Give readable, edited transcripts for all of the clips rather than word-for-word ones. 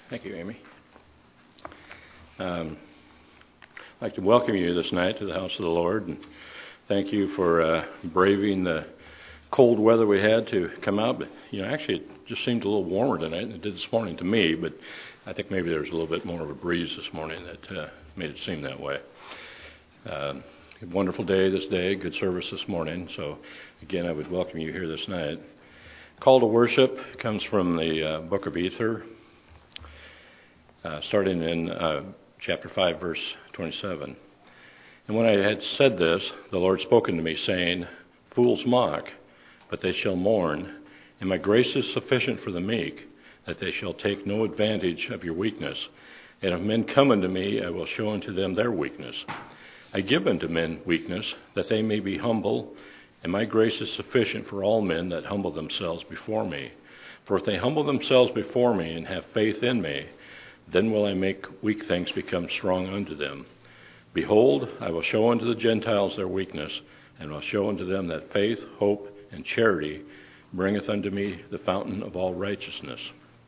Thank you, Amy. I'd like to welcome you this night to the house of the Lord, and thank you for braving the cold weather we had to come out. But actually, it just seemed a little warmer tonight than it did this morning to me. But I think maybe there was a little bit more of a breeze this morning that made it seem that way. A wonderful day this day, good service this morning. So again, I would welcome you here this night. Call to worship comes from the book of Ether, starting in chapter 5, verse 27. And when I had said this, the Lord spoke unto me, saying, Fools mock, but they shall mourn, and my grace is sufficient for the meek, that they shall take no advantage of your weakness. And if men come unto me, I will show unto them their weakness. I give unto men weakness, that they may be humble, and my grace is sufficient for all men that humble themselves before me. For if they humble themselves before me and have faith in me, then will I make weak things become strong unto them. Behold, I will show unto the Gentiles their weakness, and will show unto them that faith, hope, and charity bringeth unto me the fountain of all righteousness.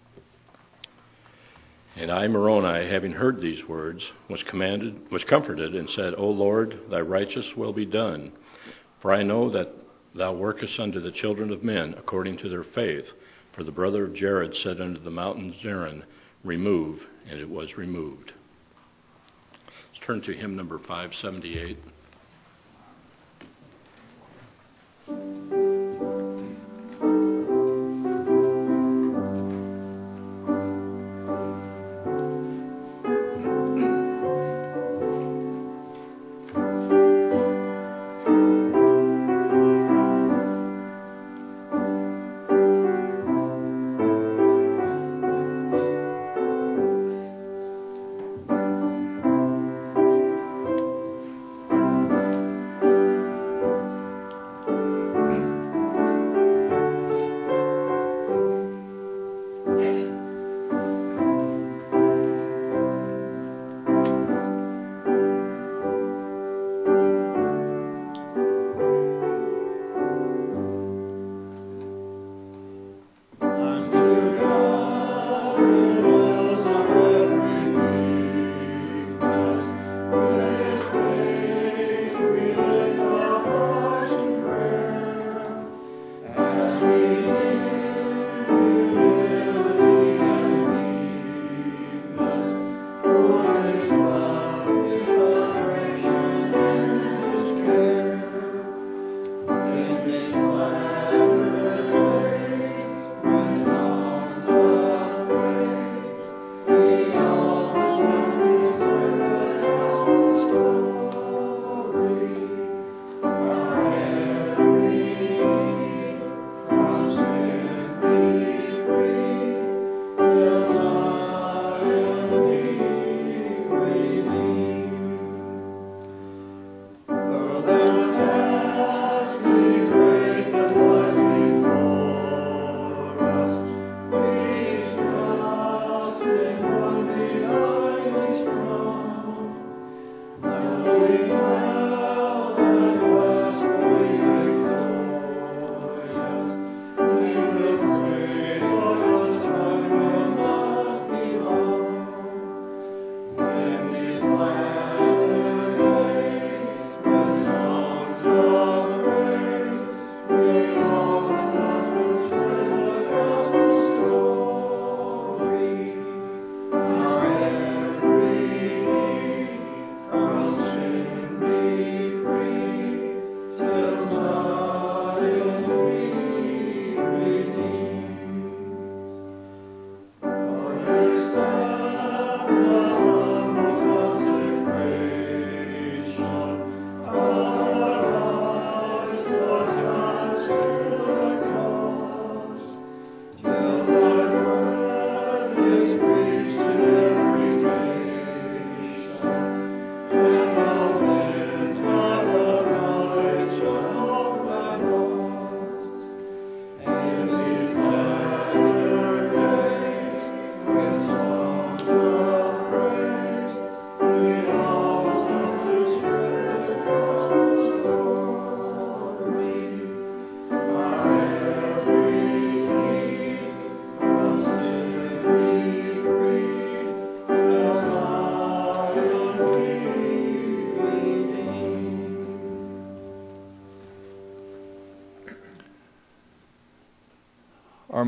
And I, Moroni, having heard these words, was comforted, and said, O Lord, thy righteous will be done. For I know that thou workest unto the children of men according to their faith. For the brother of Jared said unto the mountain Zerin, Remove, and it was removed. Let's turn to hymn number 578.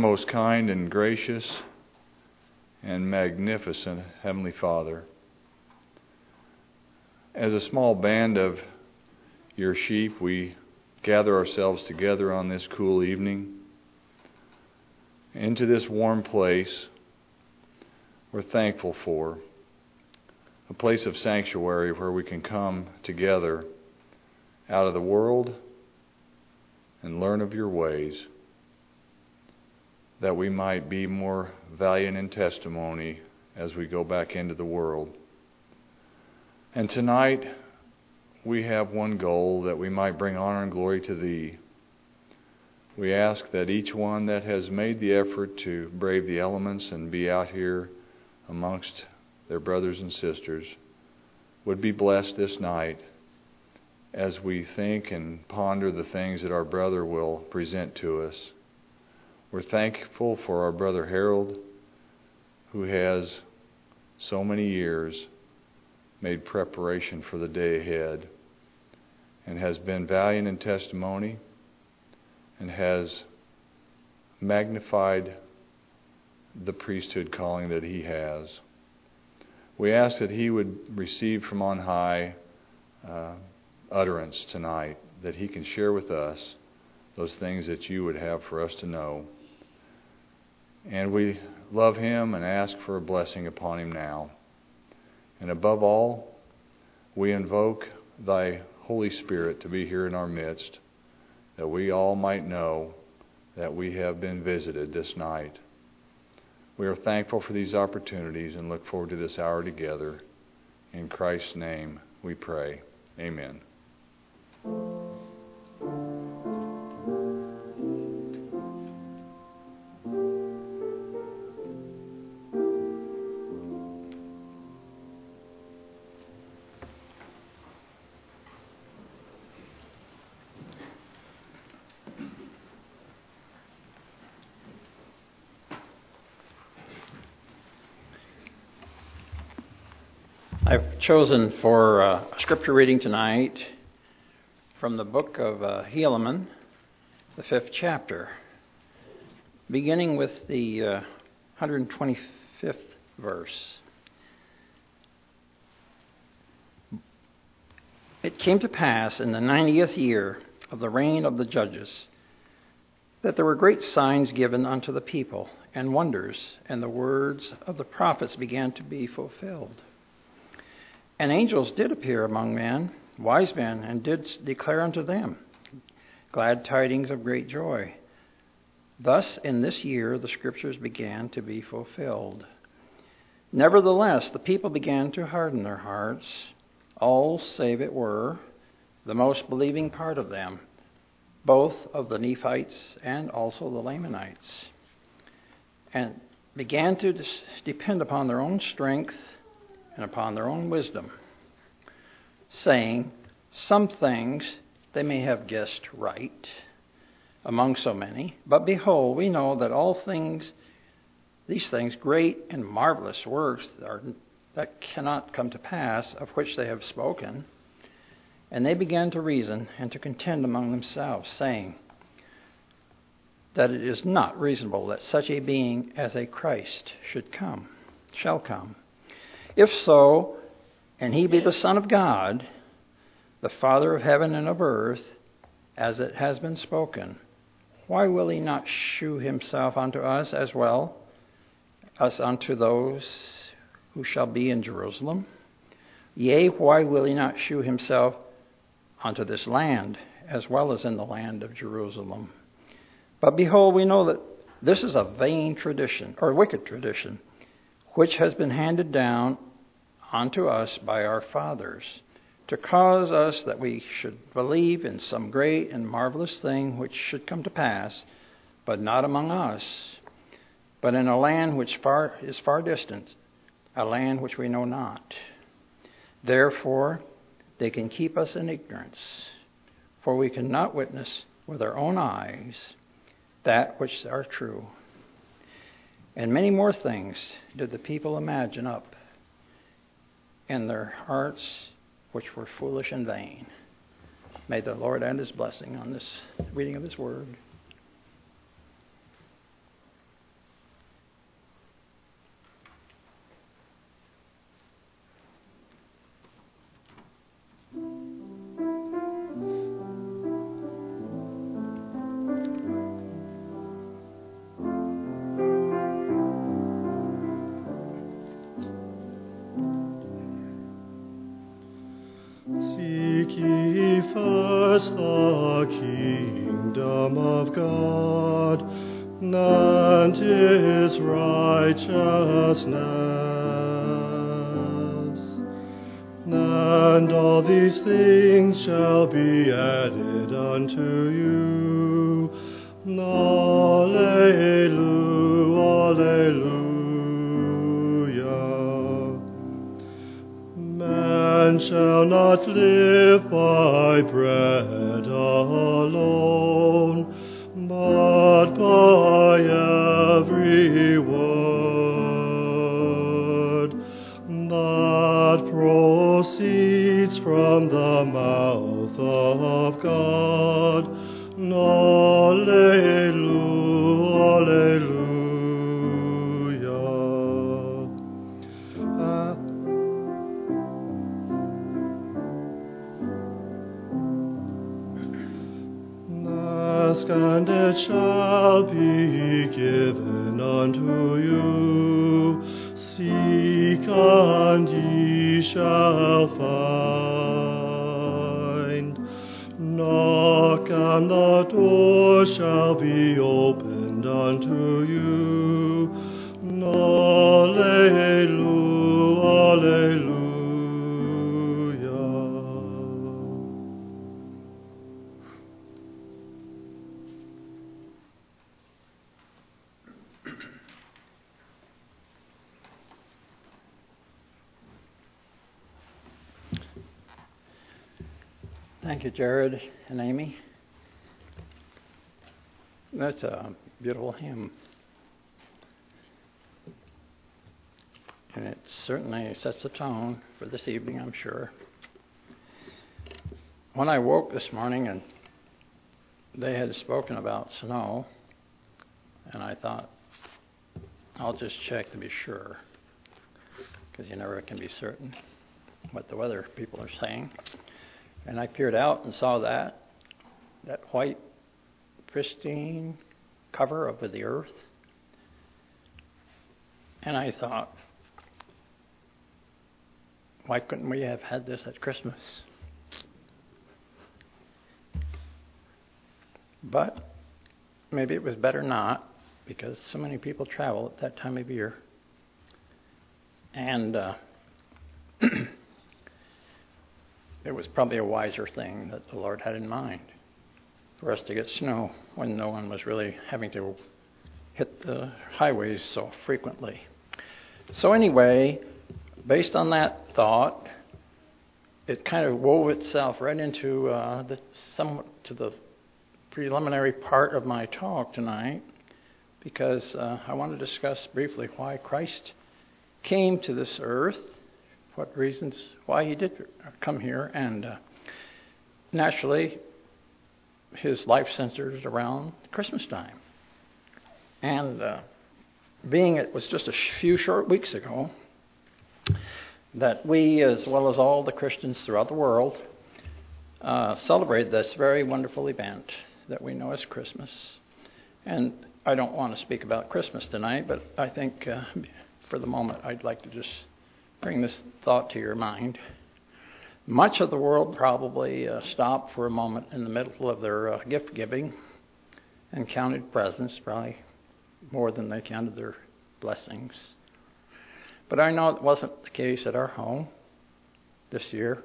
most kind and gracious and magnificent Heavenly Father, as a small band of your sheep, we gather ourselves together on this cool evening into this warm place we're thankful for, a place of sanctuary where we can come together out of the world and learn of your ways, that we might be more valiant in testimony as we go back into the world. And tonight we have one goal, that we might bring honor and glory to Thee. We ask that each one that has made the effort to brave the elements and be out here amongst their brothers and sisters would be blessed this night as we think and ponder the things that our brother will present to us. We're thankful for our brother Harold, who has so many years made preparation for the day ahead and has been valiant in testimony and has magnified the priesthood calling that he has. We ask that he would receive from on high utterance tonight, that he can share with us those things that you would have for us to know. And we love him and ask for a blessing upon him now. And above all, we invoke Thy Holy Spirit to be here in our midst, that we all might know that we have been visited this night. We are thankful for these opportunities and look forward to this hour together. In Christ's name we pray. Amen. I've chosen for a scripture reading tonight from the book of Helaman, the 5th chapter, beginning with the 125th verse. It came to pass in the 90th year of the reign of the judges that there were great signs given unto the people, and wonders, and the words of the prophets began to be fulfilled. And angels did appear among men, wise men, and did declare unto them glad tidings of great joy. Thus in this year the scriptures began to be fulfilled. Nevertheless, the people began to harden their hearts, all save it were the most believing part of them, both of the Nephites and also the Lamanites, and began to depend upon their own strength and upon their own wisdom, saying, some things they may have guessed right among so many, but behold, we know that all things, these things, great and marvelous works that cannot come to pass, of which they have spoken. And they began to reason and to contend among themselves, saying that it is not reasonable that such a being as a Christ shall come. If so, and he be the Son of God, the Father of heaven and of earth, as it has been spoken, why will he not shew himself unto us as well as unto those who shall be in Jerusalem? Yea, why will he not shew himself unto this land as well as in the land of Jerusalem? But behold, we know that this is a vain tradition, or wicked tradition, which has been handed down unto us by our fathers, to cause us that we should believe in some great and marvelous thing which should come to pass, but not among us, but in a land which is far distant, a land which we know not. Therefore, they can keep us in ignorance, for we cannot witness with our own eyes that which are true. And many more things did the people imagine up in their hearts, which were foolish and vain. May the Lord add his blessing on this reading of his word. His righteousness. And all these things shall be added unto you. Alleluia, alleluia. Man shall not live by bread alone, but by every word that proceeds from the mouth of God. Alleluia, alleluia. Ask and it shall be given unto you. Seek and ye shall find. Knock and the door shall be opened unto you. Alleluia, alleluia. Thank you, Jared and Amy. That's a beautiful hymn. And it certainly sets the tone for this evening, I'm sure. When I woke this morning and they had spoken about snow, and I thought, I'll just check to be sure, because you never can be certain what the weather people are saying. And I peered out and saw that white, pristine cover over the earth. And I thought, why couldn't we have had this at Christmas? But maybe it was better not, because so many people travel at that time of year. And it was probably a wiser thing that the Lord had in mind for us to get snow when no one was really having to hit the highways so frequently. So anyway, based on that thought, it kind of wove itself right into the preliminary part of my talk tonight, because I want to discuss briefly why Christ came to this earth, what reasons why he did come here, and naturally his life centers around Christmas time. And being it was just a few short weeks ago that we, as well as all the Christians throughout the world, celebrate this very wonderful event that we know as Christmas. And I don't want to speak about Christmas tonight, but I think for the moment I'd like to just bring this thought to your mind. Much of the world probably stopped for a moment in the middle of their gift giving and counted presents, probably more than they counted their blessings. But I know it wasn't the case at our home this year.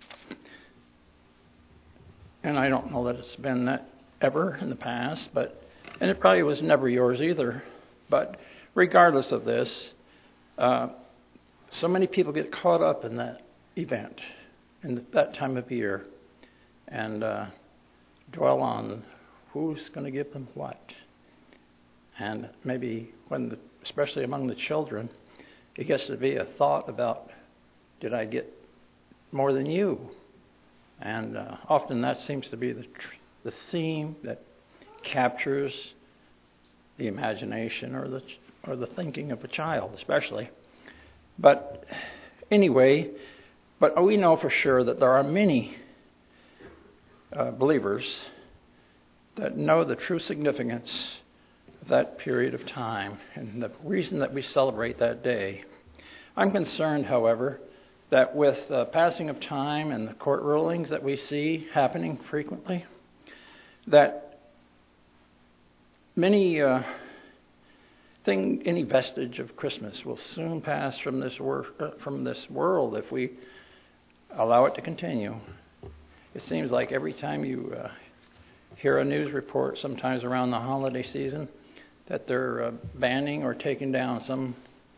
And I don't know that it's been that ever in the past, and it probably was never yours either. But regardless of this, so many people get caught up in that event, in that time of year, and dwell on who's going to give them what. And maybe especially among the children, it gets to be a thought about, did I get more than you? And often that seems to be the theme that captures the imagination or the thinking of a child, especially. But anyway, we know for sure that there are many believers that know the true significance of that period of time and the reason that we celebrate that day. I'm concerned, however, that with the passing of time and the court rulings that we see happening frequently, that many any vestige of Christmas will soon pass from this world if we allow it to continue. It seems like every time you hear a news report, sometimes around the holiday season, that they're banning or taking down some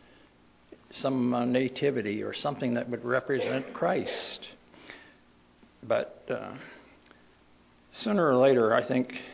nativity or something that would represent Christ. But sooner or later, I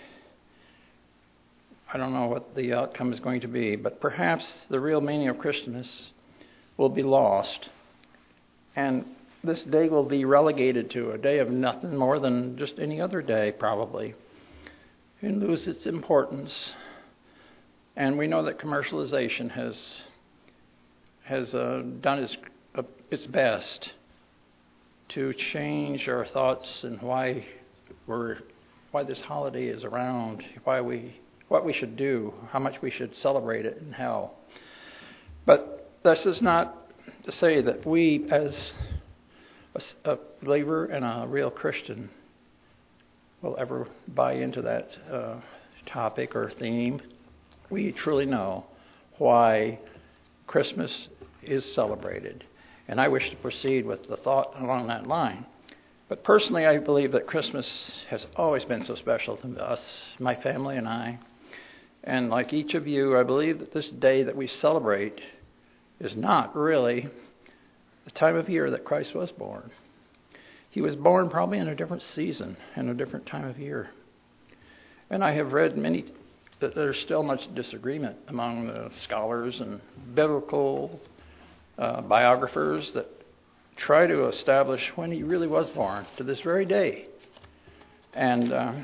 don't know what the outcome is going to be, but perhaps the real meaning of Christmas will be lost, and this day will be relegated to a day of nothing more than just any other day, probably, and lose its importance. And we know that commercialization has done its best to change our thoughts and why this holiday is around, what we should do, how much we should celebrate it, and how. But this is not to say that we, as a believer and a real Christian, will ever buy into that topic or theme. We truly know why Christmas is celebrated. And I wish to proceed with the thought along that line. But personally, I believe that Christmas has always been so special to us, my family and I. And like each of you, I believe that this day that we celebrate is not really the time of year that Christ was born. He was born probably in a different season and a different time of year. And I have read that there's still much disagreement among the scholars and biblical biographers that try to establish when he really was born to this very day. And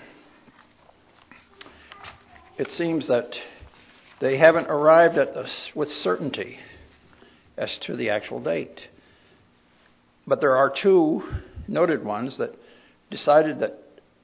it seems that they haven't arrived at this with certainty as to the actual date. But there are two noted ones that decided that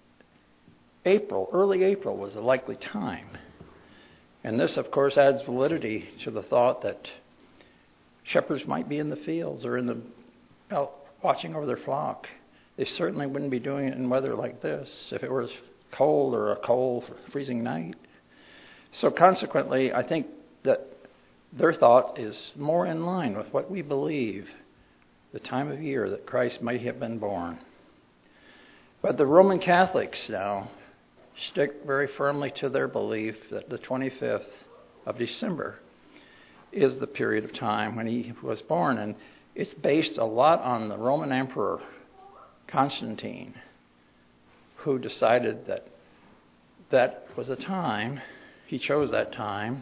early April was a likely time. And this, of course, adds validity to the thought that shepherds might be in the fields or out watching over their flock. They certainly wouldn't be doing it in weather like this if it was cold or a cold, freezing night. So consequently, I think that their thought is more in line with what we believe the time of year that Christ might have been born. But the Roman Catholics now stick very firmly to their belief that the 25th of December is the period of time when he was born. And it's based a lot on the Roman Emperor Constantine, who decided that that was a time, he chose that time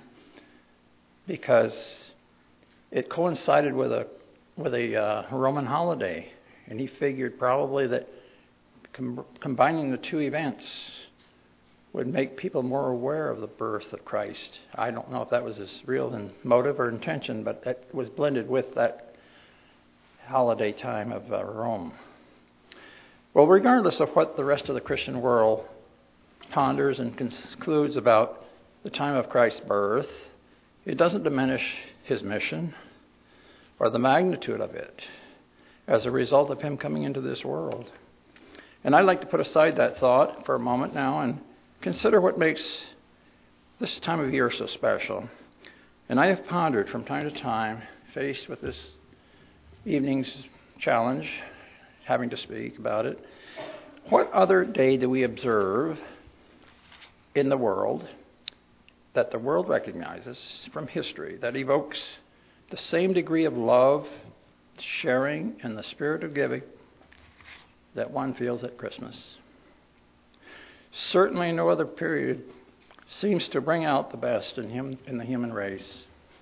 because it coincided with a Roman holiday. And he figured probably that combining the two events would make people more aware of the birth of Christ. I don't know if that was his real motive or intention, but that was blended with that holiday time of Rome. Well, regardless of what the rest of the Christian world ponders and concludes about the time of Christ's birth, it doesn't diminish his mission or the magnitude of it as a result of him coming into this world. And I'd like to put aside that thought for a moment now and consider what makes this time of year so special. And I have pondered from time to time, faced with this evening's challenge, having to speak about it, what other day do we observe in the world that the world recognizes from history that evokes the same degree of love, sharing, and the spirit of giving that one feels at Christmas? Certainly no other period seems to bring out the best in the human race.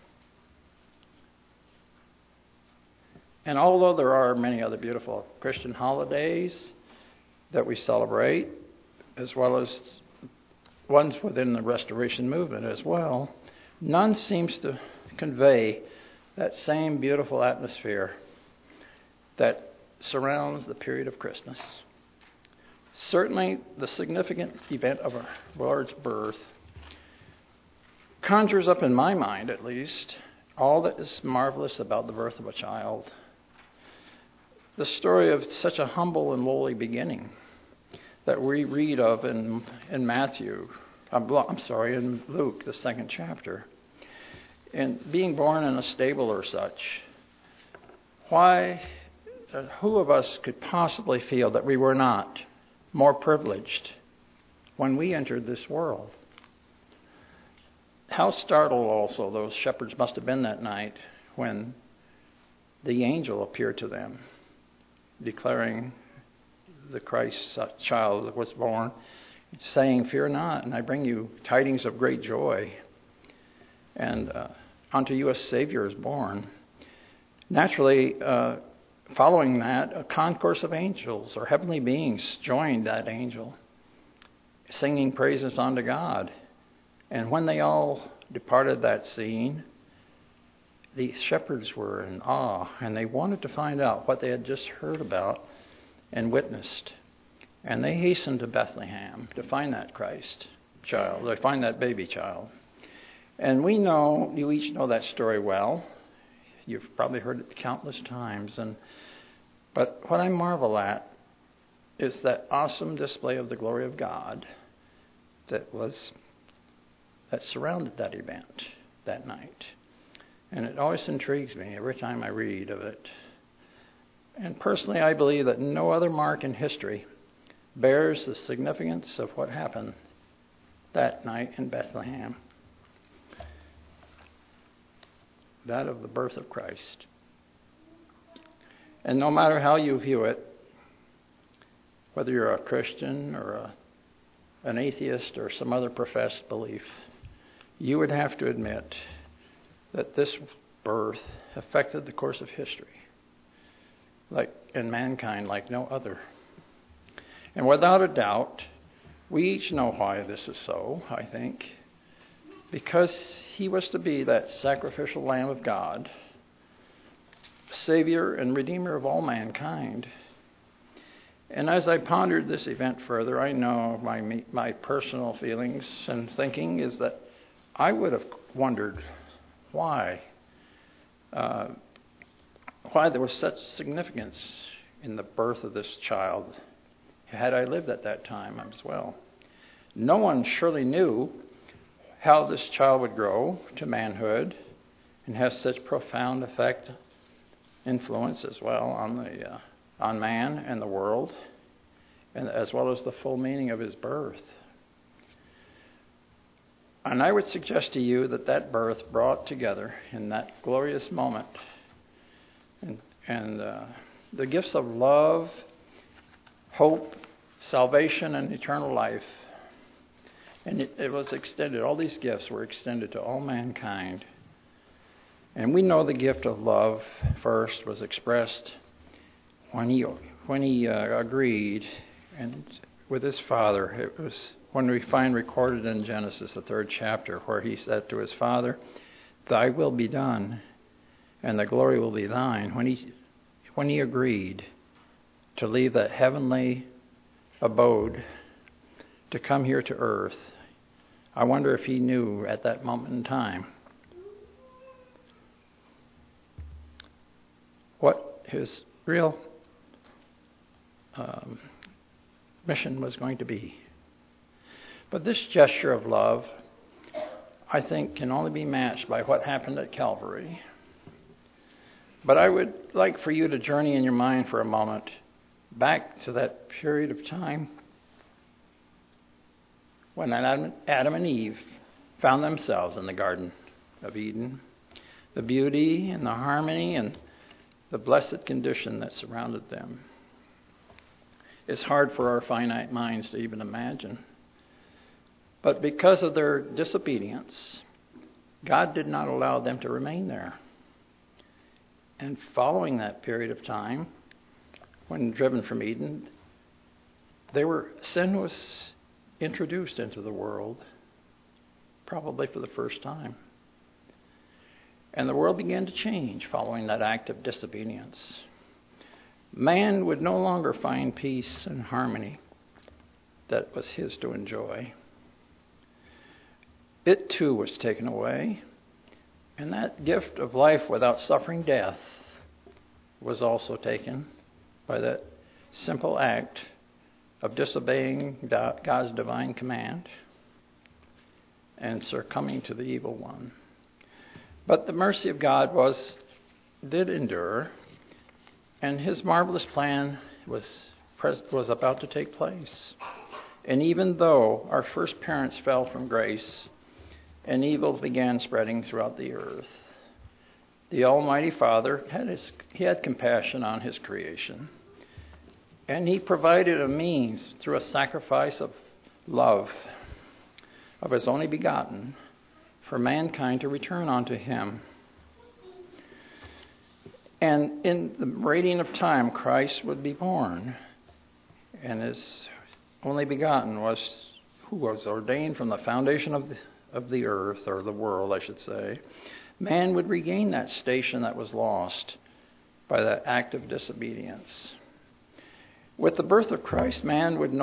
And although there are many other beautiful Christian holidays that we celebrate, as well as ones within the Restoration movement as well, none seems to convey that same beautiful atmosphere that surrounds the period of Christmas. Certainly, the significant event of our Lord's birth conjures up, in my mind at least, all that is marvelous about the birth of a child. The story of such a humble and lowly beginning that we read of in Luke, the 2nd chapter. in being born in a stable or such, who of us could possibly feel that we were not more privileged when we entered this world? How startled also those shepherds must have been that night when the angel appeared to them, declaring the Christ child that was born, saying, "Fear not, and I bring you tidings of great joy. And unto you a Savior is born." Naturally, following that, a concourse of angels or heavenly beings joined that angel, singing praises unto God. And when they all departed that scene, the shepherds were in awe, and they wanted to find out what they had just heard about and witnessed. And they hastened to Bethlehem to find that Christ child, to find that baby child. And we know, you each know that story well. You've probably heard it countless times. But what I marvel at is that awesome display of the glory of God that surrounded that event that night. And it always intrigues me every time I read of it. And personally, I believe that no other mark in history bears the significance of what happened that night in Bethlehem. That of the birth of Christ. And no matter how you view it, whether you're a Christian or an atheist or some other professed belief, you would have to admit that this birth affected the course of history, and mankind like no other. And without a doubt, we each know why this is so, I think. Because he was to be that sacrificial Lamb of God, Savior and Redeemer of all mankind. And as I pondered this event further, I know my personal feelings and thinking is that I would have wondered why there was such significance in the birth of this child, had I lived at that time as well. No one surely knew how this child would grow to manhood and have such profound influence as well on man and the world, and as well as the full meaning of his birth. And I would suggest to you that birth brought together in that glorious moment and the gifts of love, hope, salvation, and eternal life. And it was extended, all these gifts were extended to all mankind. And we know the gift of love first was expressed when he agreed and with his father. It was when we find recorded in Genesis, the 3rd chapter, where he said to his father, "Thy will be done, and the glory will be thine." When he agreed to leave that heavenly abode to come here to earth, I wonder if he knew at that moment in time what his real mission was going to be. But this gesture of love, I think, can only be matched by what happened at Calvary. But I would like for you to journey in your mind for a moment back to that period of time when Adam and Eve found themselves in the Garden of Eden. The beauty and the harmony and the blessed condition that surrounded them. It's hard for our finite minds to even imagine. But because of their disobedience, God did not allow them to remain there. And following that period of time, when driven from Eden, sin was introduced into the world, probably for the first time. And the world began to change following that act of disobedience. Man would no longer find peace and harmony that was his to enjoy. It too was taken away, and that gift of life without suffering death was also taken by that simple act of disobeying God's divine command and succumbing to the evil one. But the mercy of God did endure, and his marvelous plan was about to take place. And even though our first parents fell from grace and evil began spreading throughout the earth, the Almighty Father had compassion on his creation, and he provided a means through a sacrifice of love of his only begotten for mankind to return unto him. And in the radiant of time, Christ would be born, and his only begotten who was ordained from the foundation of the earth, or the world, I should say. Man would regain that station that was lost by that act of disobedience. With the birth of Christ, man would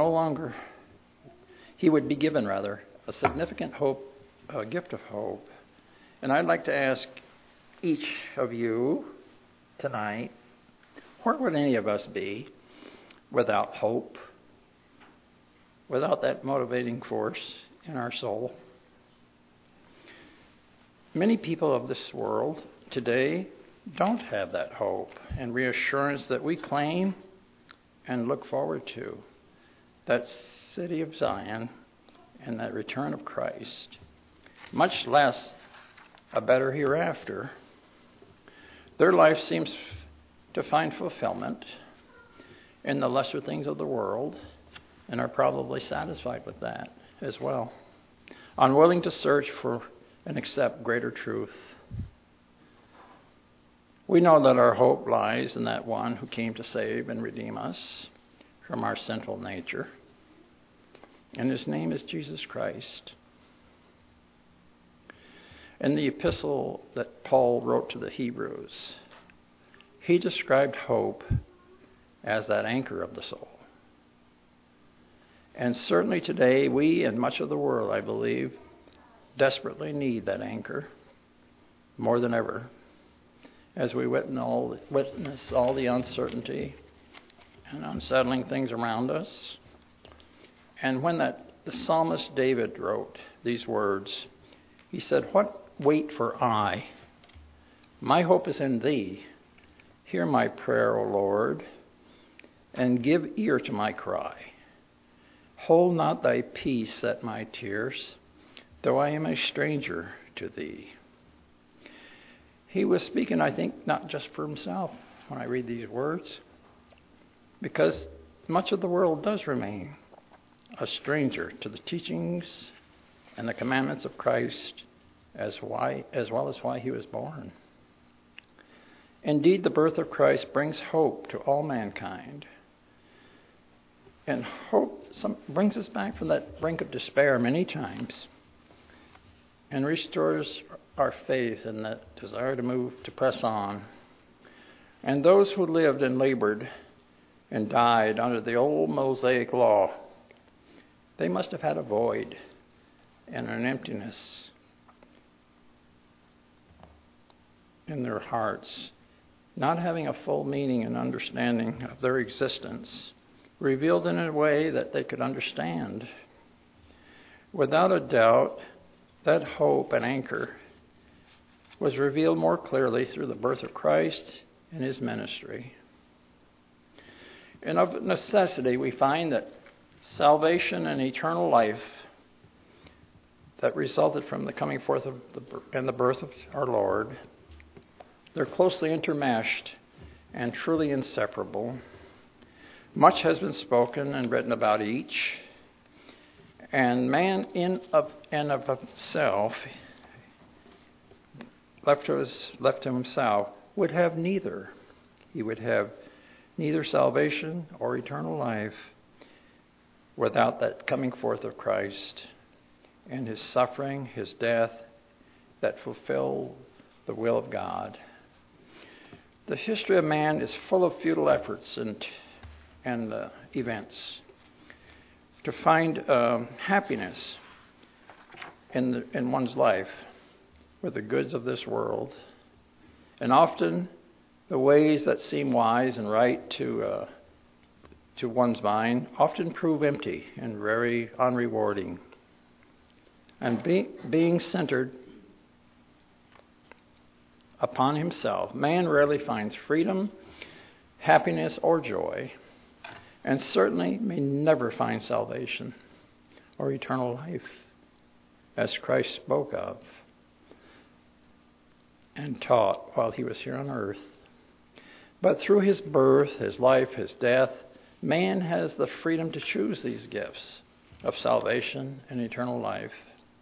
be given a significant hope, a gift of hope. And I'd like to ask each of you tonight, where would any of us be without hope, without that motivating force in our soul? Many people of this world today don't have that hope and reassurance that we claim and look forward to, that city of Zion and that return of Christ, much less a better hereafter. Their life seems to find fulfillment in the lesser things of the world and are probably satisfied with that as well, unwilling to search for and accept greater truth. We know that our hope lies in that one who came to save and redeem us from our sinful nature, and his name is Jesus Christ. In the epistle that Paul wrote to the Hebrews, he described hope as that anchor of the soul. And certainly today, we and much of the world, I believe, desperately need that anchor more than ever, as we witness all the uncertainty and unsettling things around us. And when the psalmist David wrote these words, he said, "What wait for I? My hope is in thee. Hear my prayer, O Lord, and give ear to my cry. Hold not thy peace at my tears, though I am a stranger to thee." He was speaking, I think, not just for himself when I read these words, because much of the world does remain a stranger to the teachings and the commandments of Christ, as well as why he was born. Indeed, the birth of Christ brings hope to all mankind. And hope brings us back from that brink of despair many times and restores our faith and that desire to press on. And those who lived and labored and died under the old Mosaic law, they must have had a void and an emptiness in their hearts, not having a full meaning and understanding of their existence, revealed in a way that they could understand. Without a doubt, that hope and anchor was revealed more clearly through the birth of Christ and his ministry. And of necessity, we find that salvation and eternal life that resulted from the coming forth of and the birth of our Lord, they're closely intermeshed and truly inseparable. Much has been spoken and written about each, and man in of himself, left to himself, would have neither. He would have neither salvation or eternal life without that coming forth of Christ and his suffering, his death, that fulfill the will of God. The history of man is full of futile efforts and events to find happiness in one's life with the goods of this world. And often the ways that seem wise and right to one's mind often prove empty and very unrewarding. And being centered upon himself, man rarely finds freedom, happiness, or joy, and certainly may never find salvation or eternal life, as Christ spoke of and taught while he was here on earth. But through his birth, his life, his death, man has the freedom to choose these gifts of salvation and eternal life.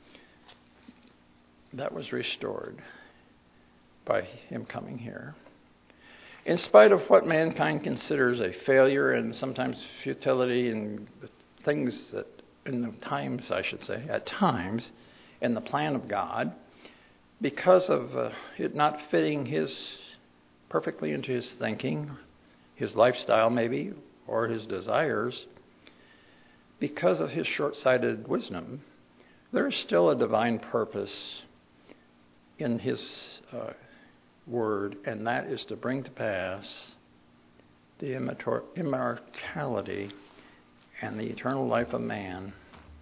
That was restored by him coming here. In spite of what mankind considers a failure and sometimes futility and things that at times, in the plan of God, because of it not fitting perfectly into his thinking, his lifestyle maybe, or his desires, because of his short-sighted wisdom, there is still a divine purpose in his word, and that is to bring to pass the immortality and the eternal life of man.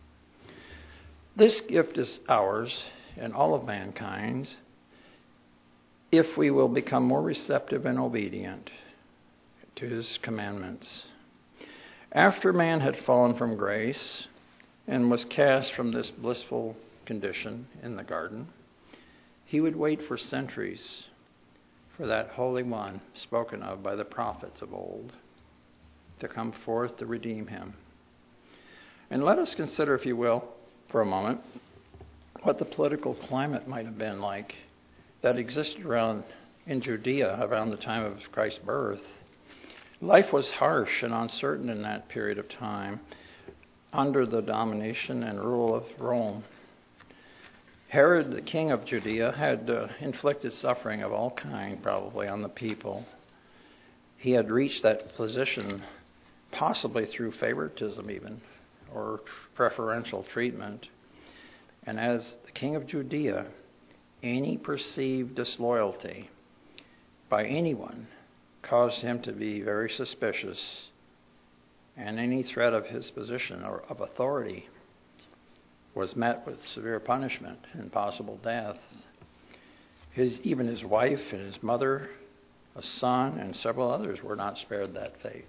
This gift is ours and all of mankind's if we will become more receptive and obedient to his commandments. After man had fallen from grace and was cast from this blissful condition in the garden, he would wait for centuries for that Holy One spoken of by the prophets of old to come forth to redeem him. And let us consider, if you will, for a moment, what the political climate might have been like that existed in Judea around the time of Christ's birth. Life was harsh and uncertain in that period of time under the domination and rule of Rome. Herod, the king of Judea, had inflicted suffering of all kind probably on the people. He had reached that position possibly through favoritism even, or preferential treatment. And as the king of Judea, any perceived disloyalty by anyone caused him to be very suspicious, and any threat of his position or of authority was met with severe punishment and possible death. Even his wife and his mother, a son, and several others were not spared that fate.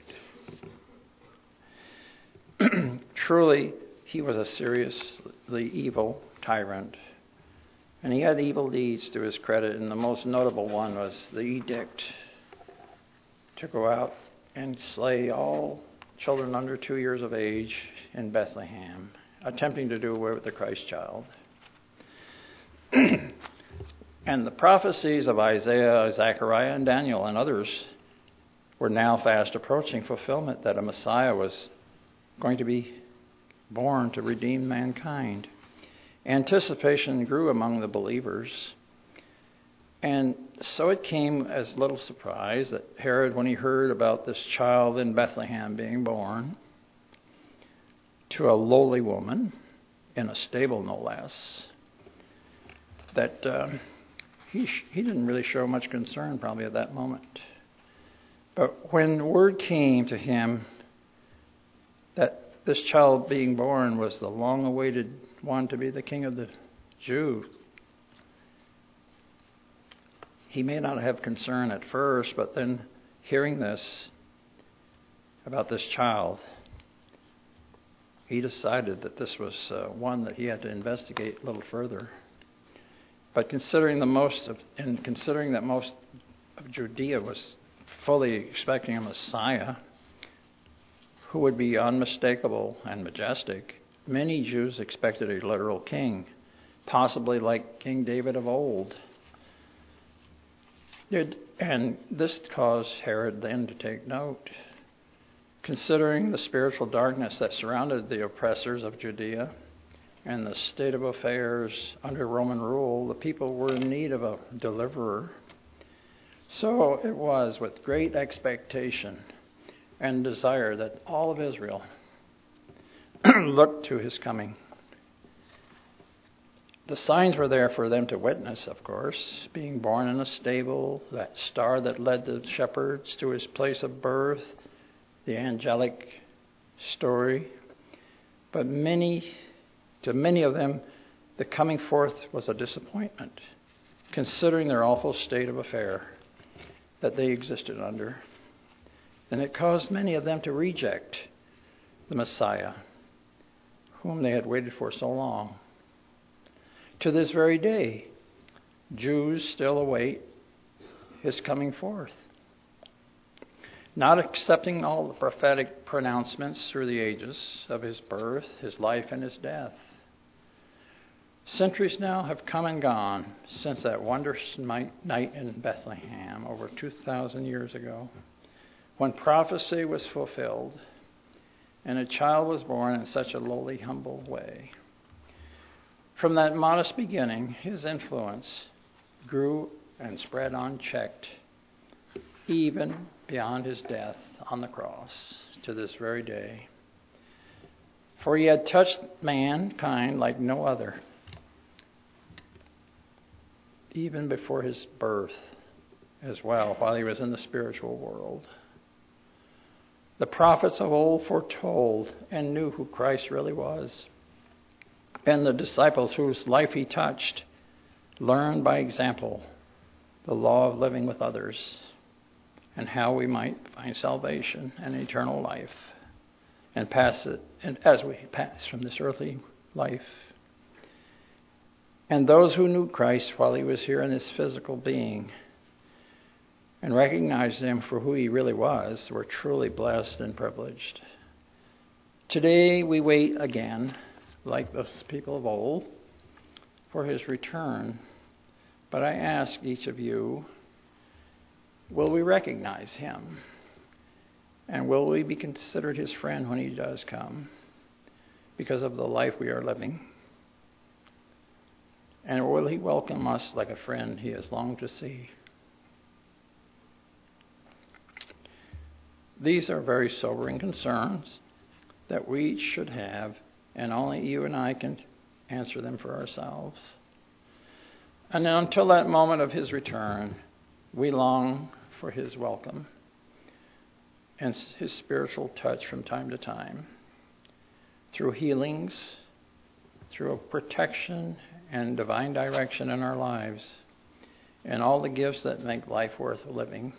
Truly, he was a seriously evil tyrant, and he had evil deeds to his credit, and the most notable one was the edict to go out and slay all children under 2 years of age in Bethlehem, attempting to do away with the Christ child. And the prophecies of Isaiah, Zechariah, and Daniel, and others were now fast approaching fulfillment, that a Messiah was going to be born to redeem mankind. Anticipation grew among the believers. And so it came as little surprise that Herod, when he heard about this child in Bethlehem being born to a lowly woman, in a stable no less, that he didn't really show much concern probably at that moment. But when word came to him that this child being born was the long-awaited one to be the king of the Jews, he may not have concern at first, but then hearing this about this child, he decided that this was one that he had to investigate a little further. But considering that most of Judea was fully expecting a Messiah who would be unmistakable and majestic, many Jews expected a literal king, possibly like King David of old. And this caused Herod then to take note. Considering the spiritual darkness that surrounded the oppressors of Judea and the state of affairs under Roman rule, the people were in need of a deliverer. So it was with great expectation and desire that all of Israel looked to his coming. The signs were there for them to witness, of course, being born in a stable, that star that led the shepherds to his place of birth, the angelic story. But to many of them, the coming forth was a disappointment. considering their awful state of affair that they existed under. And it caused many of them to reject the Messiah, whom they had waited for so long. To this very day, Jews still await his coming forth, not accepting all the prophetic pronouncements through the ages of his birth, his life, and his death. Centuries now have come and gone since that wondrous night in Bethlehem over 2,000 years ago, when prophecy was fulfilled and a child was born in such a lowly, humble way. From that modest beginning, his influence grew and spread unchecked, even beyond his death on the cross to this very day. For he had touched mankind like no other, even before his birth as well, while he was in the spiritual world. The prophets of old foretold and knew who Christ really was. And the disciples whose life he touched learned by example the law of living with others and how we might find salvation and eternal life and pass it, and as we pass from this earthly life. And those who knew Christ while he was here in this physical being and recognized him for who he really was were truly blessed and privileged. Today we wait again, like those people of old, for his return. But I ask each of you, will we recognize him? And will we be considered his friend when he does come because of the life we are living? And will he welcome us like a friend he has longed to see? These are very sobering concerns that we each should have, and only you and I can answer them for ourselves. And until that moment of his return, we long for his welcome and his spiritual touch from time to time, through healings, through protection and divine direction in our lives, and all the gifts that make life worth living,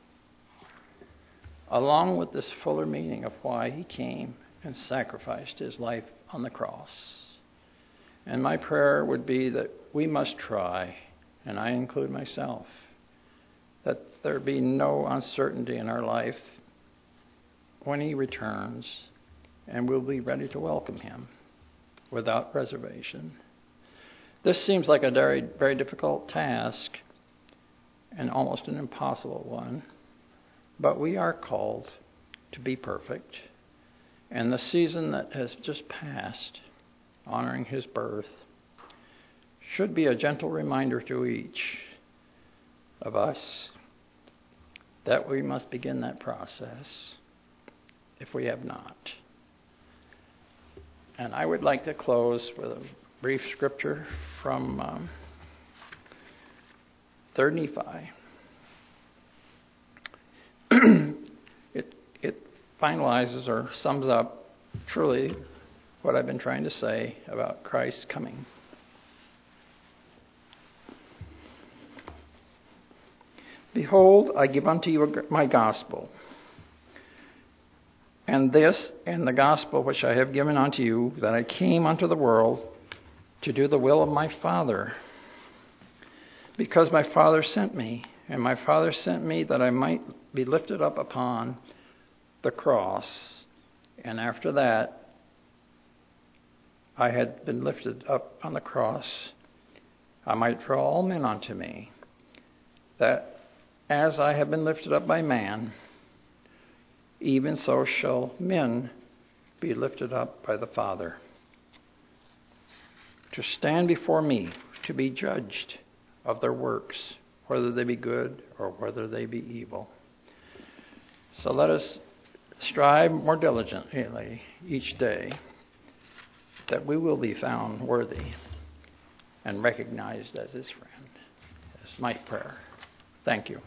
along with this fuller meaning of why he came and sacrificed his life on the cross. And my prayer would be that we must try, and I include myself, that there be no uncertainty in our life when he returns, and we'll be ready to welcome him without reservation. This seems like a very, very difficult task and almost an impossible one, but we are called to be perfect. And the season that has just passed, honoring his birth, should be a gentle reminder to each of us that we must begin that process if we have not. And I would like to close with a brief scripture from 3rd Nephi. It finalizes or sums up truly what I've been trying to say about Christ's coming. Behold, I give unto you my gospel, and this and the gospel which I have given unto you, that I came unto the world to do the will of my Father, because my Father sent me, and my Father sent me that I might be lifted up upon the cross, and after that I had been lifted up on the cross, I might draw all men unto me, that as I have been lifted up by man, even so shall men be lifted up by the Father, to stand before me, to be judged of their works, whether they be good or whether they be evil. So let us strive more diligently each day that we will be found worthy and recognized as his friend. That's my prayer. Thank you.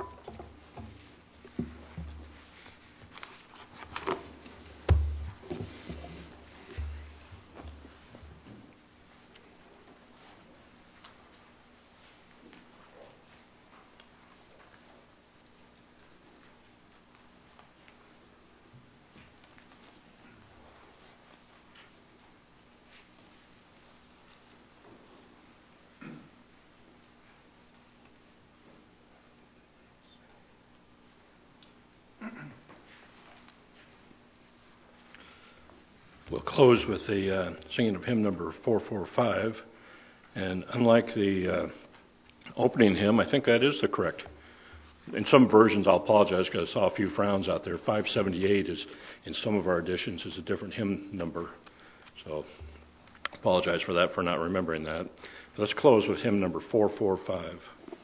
We'll close with the singing of hymn number 445. And unlike the opening hymn, I think that is the correct. In some versions, I'll apologize because I saw a few frowns out there. 578 is, in some of our editions, is a different hymn number. So apologize for that, for not remembering that. Let's close with hymn number 445.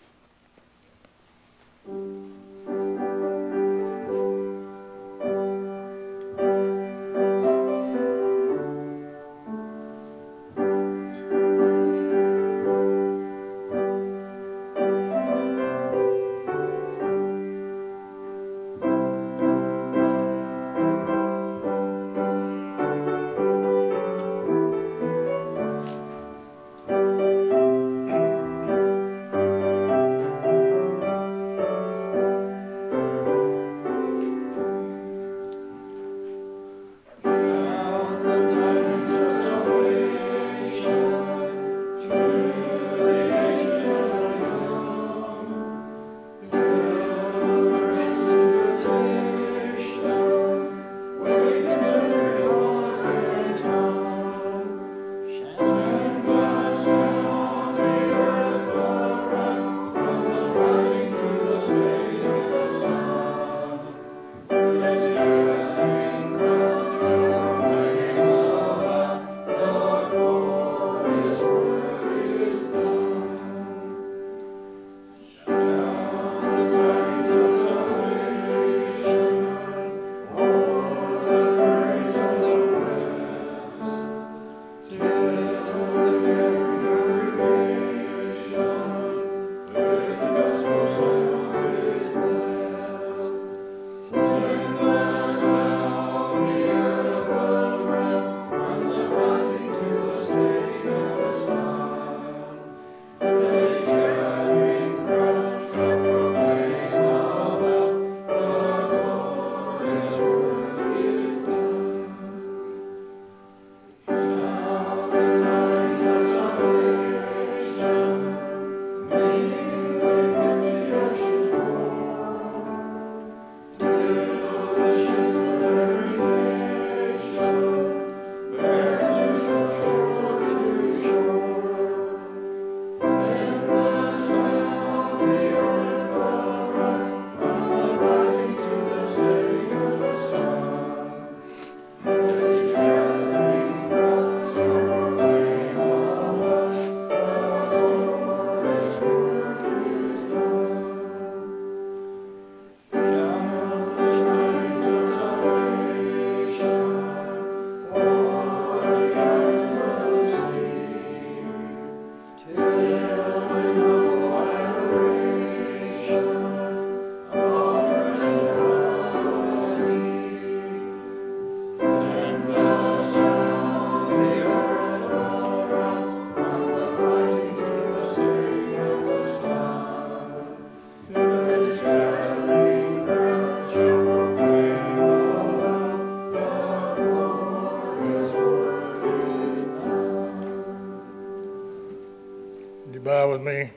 With me.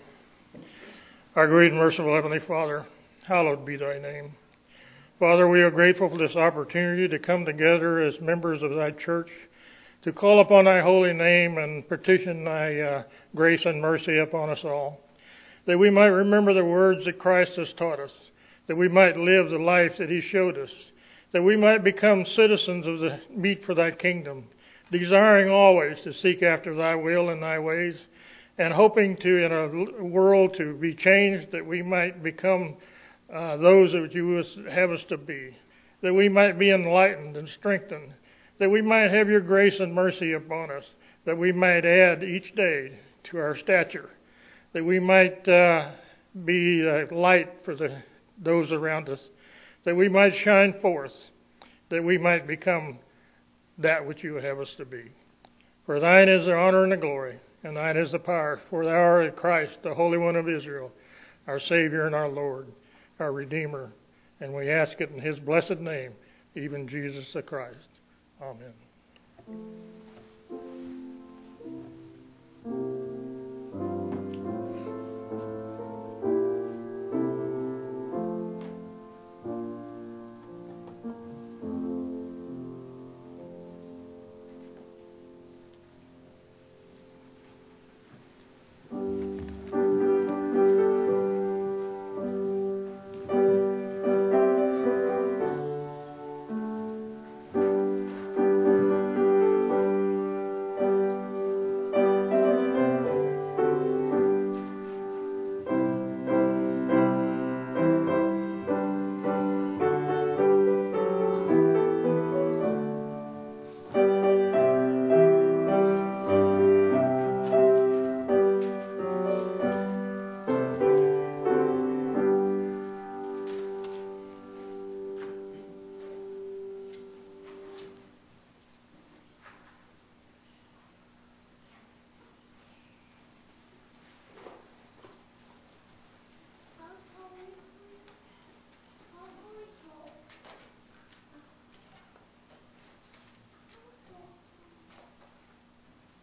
Our great and merciful Heavenly Father, hallowed be thy name. Father, we are grateful for this opportunity to come together as members of thy church, to call upon thy holy name and petition thy grace and mercy upon us all, that we might remember the words that Christ has taught us, that we might live the life that he showed us, that we might become citizens of the meet for thy kingdom, desiring always to seek after thy will and thy ways, and hoping to, in a world, to be changed, that we might become those that you have us to be, that we might be enlightened and strengthened, that we might have your grace and mercy upon us, that we might add each day to our stature, that we might be a light for those around us, that we might shine forth, that we might become that which you would have us to be. For thine is the honor and the glory, and thine is the power, for thou art Christ, the Holy One of Israel, our Savior and our Lord, our Redeemer. And we ask it in his blessed name, even Jesus the Christ. Amen.